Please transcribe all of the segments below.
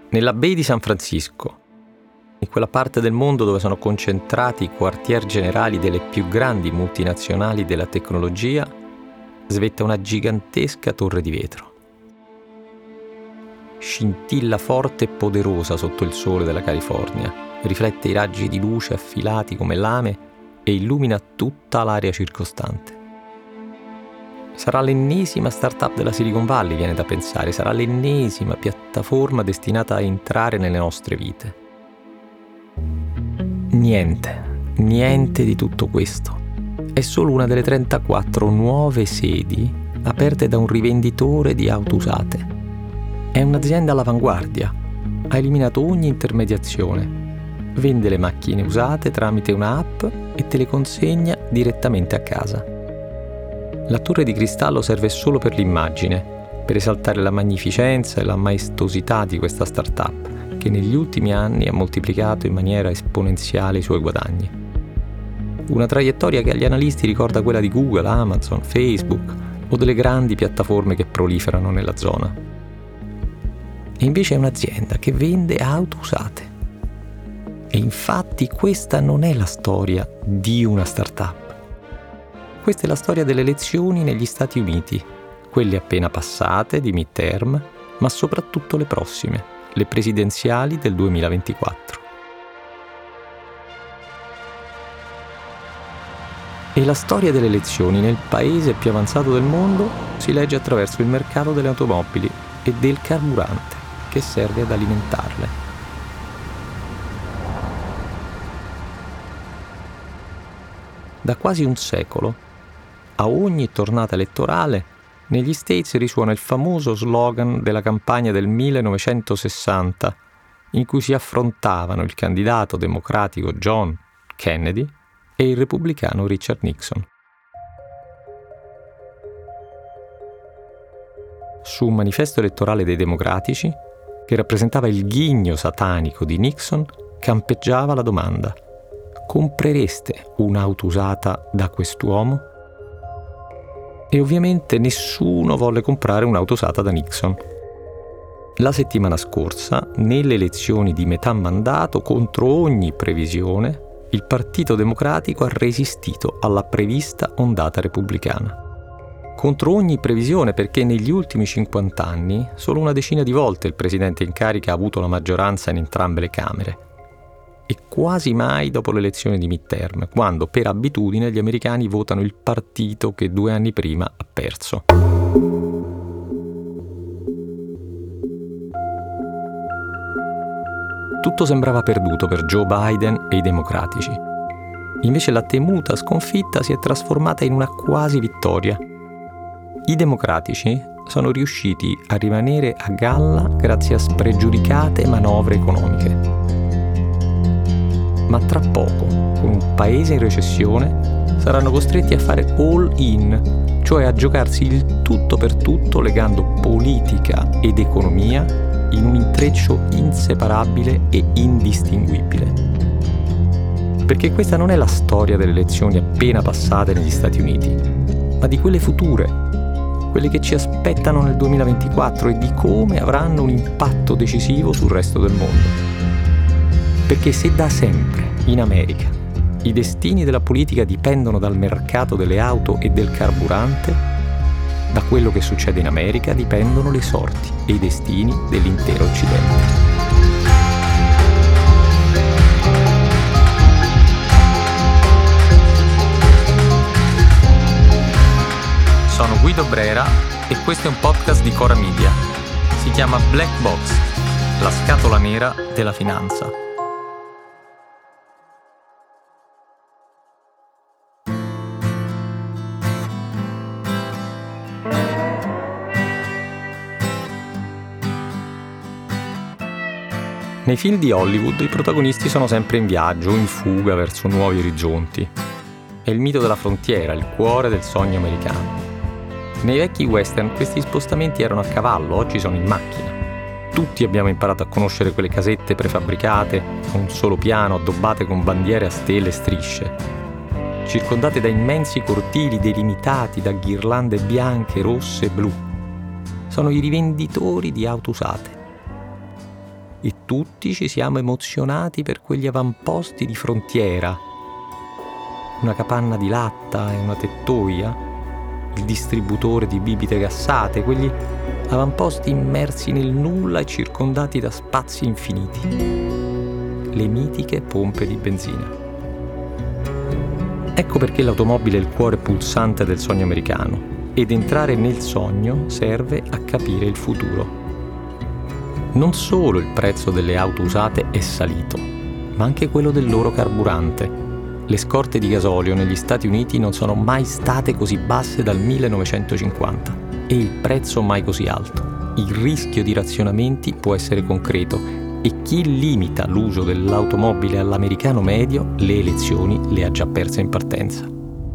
Nella Bay di San Francisco, in quella parte del mondo dove sono concentrati i quartier generali delle più grandi multinazionali della tecnologia, svetta una gigantesca torre di vetro. Scintilla forte e poderosa sotto il sole della California, riflette i raggi di luce affilati come lame e illumina tutta l'area circostante. Sarà l'ennesima startup della Silicon Valley, viene da pensare, sarà l'ennesima piattaforma destinata a entrare nelle nostre vite. Niente di tutto questo. È solo una delle 34 nuove sedi aperte da un rivenditore di auto usate. È un'azienda all'avanguardia, ha eliminato ogni intermediazione, vende le macchine usate tramite un'app e te le consegna direttamente a casa. La torre di cristallo serve solo per l'immagine, per esaltare la magnificenza e la maestosità di questa startup, che negli ultimi anni ha moltiplicato in maniera esponenziale i suoi guadagni. Una traiettoria che agli analisti ricorda quella di Google, Amazon, Facebook o delle grandi piattaforme che proliferano nella zona. E invece è un'azienda che vende auto usate. E infatti questa non è la storia di una startup. Questa è la storia delle elezioni negli Stati Uniti, quelle appena passate di midterm, ma soprattutto le prossime, le presidenziali del 2024. E la storia delle elezioni nel paese più avanzato del mondo si legge attraverso il mercato delle automobili e del carburante che serve ad alimentarle. Da quasi un secolo, a ogni tornata elettorale, negli States risuona il famoso slogan della campagna del 1960, in cui si affrontavano il candidato democratico John Kennedy e il repubblicano Richard Nixon. Su un manifesto elettorale dei democratici, che rappresentava il ghigno satanico di Nixon, campeggiava la domanda: comprereste un'auto usata da quest'uomo? E ovviamente nessuno volle comprare un'auto usata da Nixon. La settimana scorsa, nelle elezioni di metà mandato, contro ogni previsione, il Partito Democratico ha resistito alla prevista ondata repubblicana. Contro ogni previsione, perché negli ultimi 50 anni solo una decina di volte il presidente in carica ha avuto la maggioranza in entrambe le Camere. E quasi mai dopo l'elezione di midterm, quando per abitudine gli americani votano il partito che 2 anni prima ha perso. Tutto sembrava perduto per Joe Biden e i democratici. Invece la temuta sconfitta si è trasformata in una quasi vittoria. I democratici sono riusciti a rimanere a galla grazie a spregiudicate manovre economiche. Ma tra poco, con un paese in recessione, saranno costretti a fare all in, cioè a giocarsi il tutto per tutto legando politica ed economia in un intreccio inseparabile e indistinguibile. Perché questa non è la storia delle elezioni appena passate negli Stati Uniti, ma di quelle future, quelle che ci aspettano nel 2024 e di come avranno un impatto decisivo sul resto del mondo. Perché se da sempre in America i destini della politica dipendono dal mercato delle auto e del carburante, da quello che succede in America dipendono le sorti e i destini dell'intero Occidente. Sono Guido Brera e questo è un podcast di Cora Media. Si chiama Black Box, la scatola nera della finanza. Nei film di Hollywood i protagonisti sono sempre in viaggio, in fuga verso nuovi orizzonti. È il mito della frontiera, il cuore del sogno americano. Nei vecchi western questi spostamenti erano a cavallo, oggi sono in macchina. Tutti abbiamo imparato a conoscere quelle casette prefabbricate, a un solo piano, addobbate con bandiere a stelle e strisce, circondate da immensi cortili delimitati da ghirlande bianche, rosse e blu. Sono i rivenditori di auto usate. e tutti ci siamo emozionati per quegli avamposti di frontiera. Una capanna di latta e una tettoia, il distributore di bibite gassate, quegli avamposti immersi nel nulla e circondati da spazi infiniti. Le mitiche pompe di benzina. Ecco perché l'automobile è il cuore pulsante del sogno americano, ed entrare nel sogno serve a capire il futuro. Non solo il prezzo delle auto usate è salito, ma anche quello del loro carburante. Le scorte di gasolio negli Stati Uniti non sono mai state così basse dal 1950 e il prezzo mai così alto. Il rischio di razionamenti può essere concreto e chi limita l'uso dell'automobile all'americano medio le elezioni le ha già perse in partenza.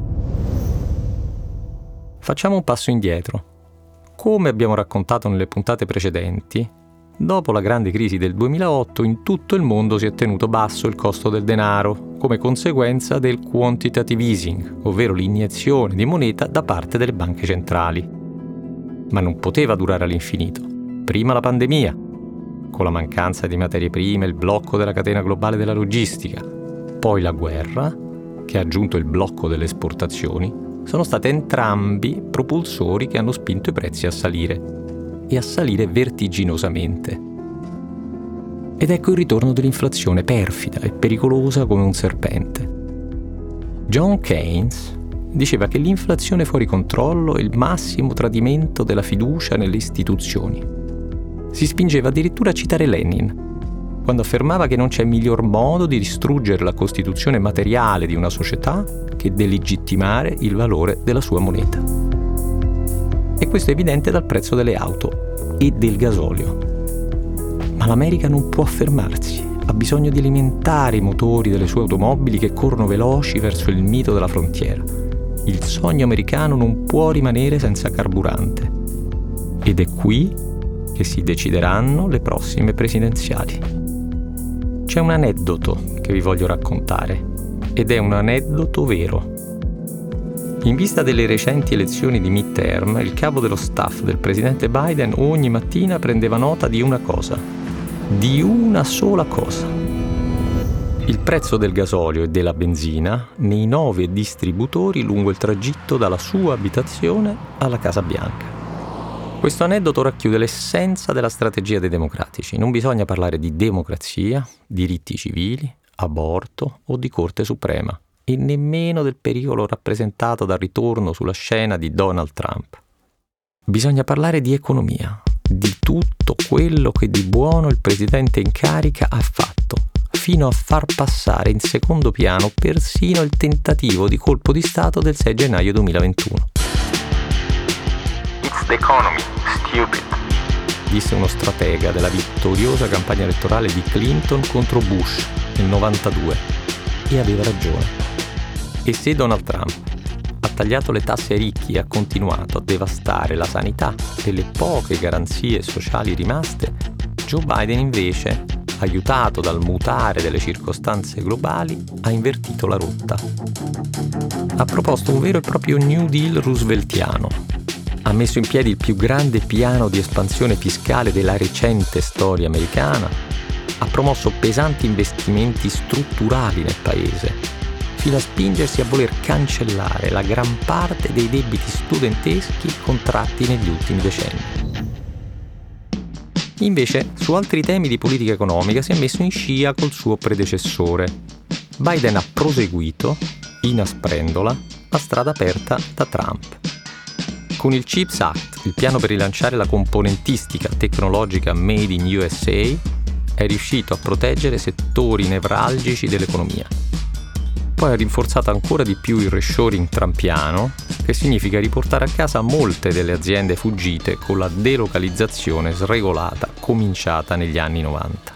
Facciamo un passo indietro. Come abbiamo raccontato nelle puntate precedenti, dopo la grande crisi del 2008 in tutto il mondo si è tenuto basso il costo del denaro come conseguenza del quantitative easing, ovvero l'iniezione di moneta da parte delle banche centrali. Ma non poteva durare all'infinito. Prima la pandemia, con la mancanza di materie prime e il blocco della catena globale della logistica, poi la guerra, che ha aggiunto il blocco delle esportazioni, sono state entrambi propulsori che hanno spinto i prezzi a salire, e a salire vertiginosamente. Ed ecco il ritorno dell'inflazione perfida e pericolosa come un serpente. John Keynes diceva che l'inflazione fuori controllo è il massimo tradimento della fiducia nelle istituzioni. Si spingeva addirittura a citare Lenin, quando affermava che non c'è miglior modo di distruggere la costituzione materiale di una società che delegittimare il valore della sua moneta. E questo è evidente dal prezzo delle auto e del gasolio. Ma l'America non può fermarsi, ha bisogno di alimentare i motori delle sue automobili che corrono veloci verso il mito della frontiera. Il sogno americano non può rimanere senza carburante. Ed è qui che si decideranno le prossime presidenziali. C'è un aneddoto che vi voglio raccontare, ed è un aneddoto vero. In vista delle recenti elezioni di midterm, il capo dello staff del presidente Biden ogni mattina prendeva nota di una cosa, di una sola cosa. Il prezzo del gasolio e della benzina nei 9 distributori lungo il tragitto dalla sua abitazione alla Casa Bianca. Questo aneddoto racchiude l'essenza della strategia dei democratici. Non bisogna parlare di democrazia, diritti civili, aborto o di Corte Suprema, e nemmeno del pericolo rappresentato dal ritorno sulla scena di Donald Trump. Bisogna parlare di economia, di tutto quello che di buono il presidente in carica ha fatto, fino a far passare in secondo piano persino il tentativo di colpo di Stato del 6 gennaio 2021. It's the economy, stupid, disse uno stratega della vittoriosa campagna elettorale di Clinton contro Bush nel 92, e aveva ragione. E se Donald Trump ha tagliato le tasse ai ricchi e ha continuato a devastare la sanità e le poche garanzie sociali rimaste, Joe Biden invece, aiutato dal mutare delle circostanze globali, ha invertito la rotta. Ha proposto un vero e proprio New Deal rooseveltiano. Ha messo in piedi il più grande piano di espansione fiscale della recente storia americana. Ha promosso pesanti investimenti strutturali nel paese, fino a spingersi a voler cancellare la gran parte dei debiti studenteschi contratti negli ultimi decenni. Invece, su altri temi di politica economica si è messo in scia col suo predecessore. Biden ha proseguito, inasprendola, la strada aperta da Trump. Con il CHIPS Act, il piano per rilanciare la componentistica tecnologica Made in USA, è riuscito a proteggere settori nevralgici dell'economia. Poi ha rinforzato ancora di più il reshoring trumpiano, che significa riportare a casa molte delle aziende fuggite con la delocalizzazione sregolata cominciata negli anni 90.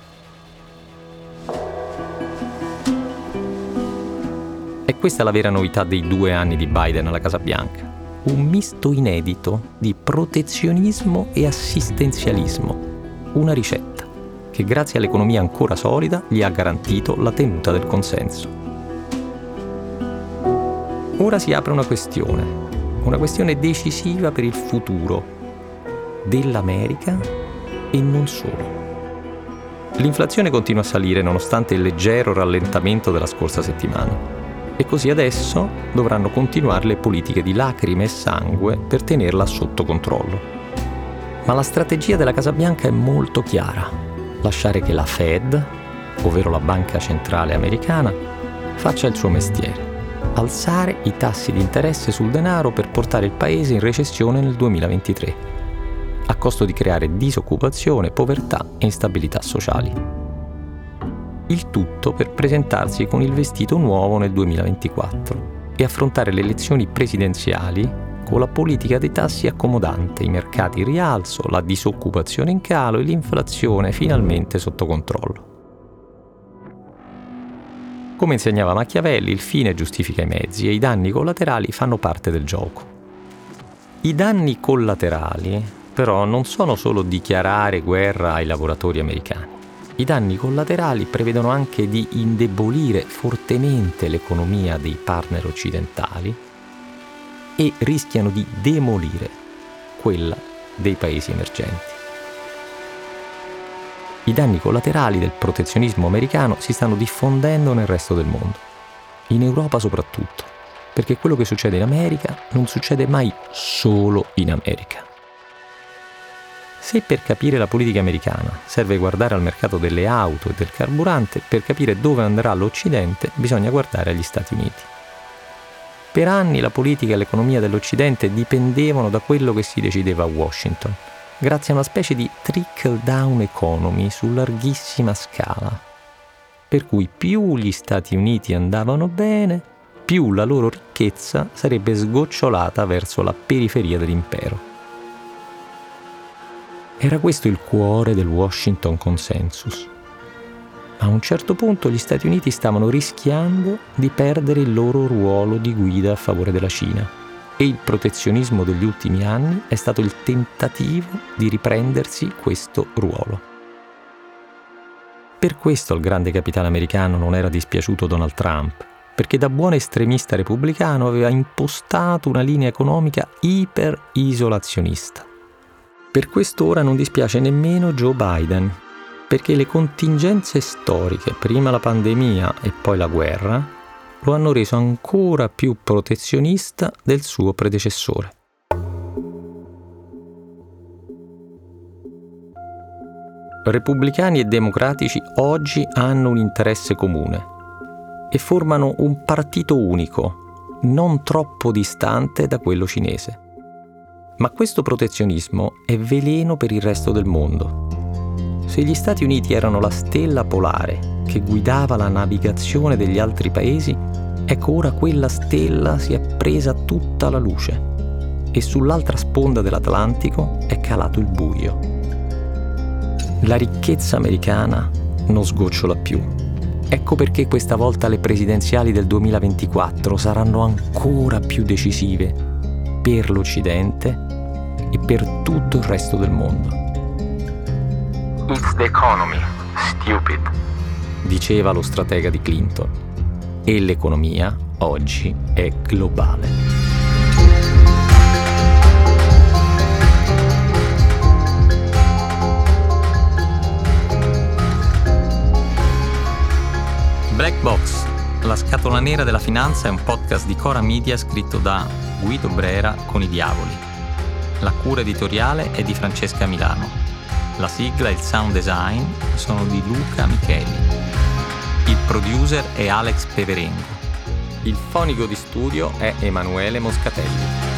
E questa è la vera novità dei 2 anni di Biden alla Casa Bianca. Un misto inedito di protezionismo e assistenzialismo. Una ricetta che grazie all'economia ancora solida gli ha garantito la tenuta del consenso. Ora si apre una questione decisiva per il futuro dell'America e non solo. L'inflazione continua a salire nonostante il leggero rallentamento della scorsa settimana. E così adesso dovranno continuare le politiche di lacrime e sangue per tenerla sotto controllo. Ma la strategia della Casa Bianca è molto chiara: lasciare che la Fed, ovvero la Banca Centrale Americana, faccia il suo mestiere: alzare i tassi di interesse sul denaro per portare il paese in recessione nel 2023, a costo di creare disoccupazione, povertà e instabilità sociali. Il tutto per presentarsi con il vestito nuovo nel 2024 e affrontare le elezioni presidenziali con la politica dei tassi accomodante, i mercati in rialzo, la disoccupazione in calo e l'inflazione finalmente sotto controllo. Come insegnava Machiavelli, il fine giustifica i mezzi e i danni collaterali fanno parte del gioco. I danni collaterali, però, non sono solo dichiarare guerra ai lavoratori americani. I danni collaterali prevedono anche di indebolire fortemente l'economia dei partner occidentali e rischiano di demolire quella dei paesi emergenti. I danni collaterali del protezionismo americano si stanno diffondendo nel resto del mondo, in Europa soprattutto, perché quello che succede in America non succede mai solo in America. Se per capire la politica americana serve guardare al mercato delle auto e del carburante, per capire dove andrà l'Occidente bisogna guardare agli Stati Uniti. Per anni la politica e l'economia dell'Occidente dipendevano da quello che si decideva a Washington, grazie a una specie di trickle-down economy su larghissima scala, per cui più gli Stati Uniti andavano bene, più la loro ricchezza sarebbe sgocciolata verso la periferia dell'impero. Era questo il cuore del Washington Consensus. A un certo punto gli Stati Uniti stavano rischiando di perdere il loro ruolo di guida a favore della Cina e il protezionismo degli ultimi anni è stato il tentativo di riprendersi questo ruolo. Per questo al grande capitale americano non era dispiaciuto Donald Trump, perché da buon estremista repubblicano aveva impostato una linea economica iper-isolazionista. Per quest'ora non dispiace nemmeno Joe Biden, perché le contingenze storiche, prima la pandemia e poi la guerra, lo hanno reso ancora più protezionista del suo predecessore. Repubblicani e democratici oggi hanno un interesse comune e formano un partito unico, non troppo distante da quello cinese. Ma questo protezionismo è veleno per il resto del mondo. Se gli Stati Uniti erano la stella polare che guidava la navigazione degli altri paesi, ecco ora quella stella si è presa tutta la luce e sull'altra sponda dell'Atlantico è calato il buio. La ricchezza americana non sgocciola più. Ecco perché questa volta le presidenziali del 2024 saranno ancora più decisive per l'Occidente e per tutto il resto del mondo. It's the economy, stupid, diceva lo stratega di Clinton. E l'economia oggi è globale. Black Box, la scatola nera della finanza, è un podcast di Cora Media scritto da Guido Brera con i Diavoli. La cura editoriale è di Francesca Milano. La sigla e il sound design sono di Luca Micheli. Il producer è Alex Peverengo. Il fonico di studio è Emanuele Moscatelli.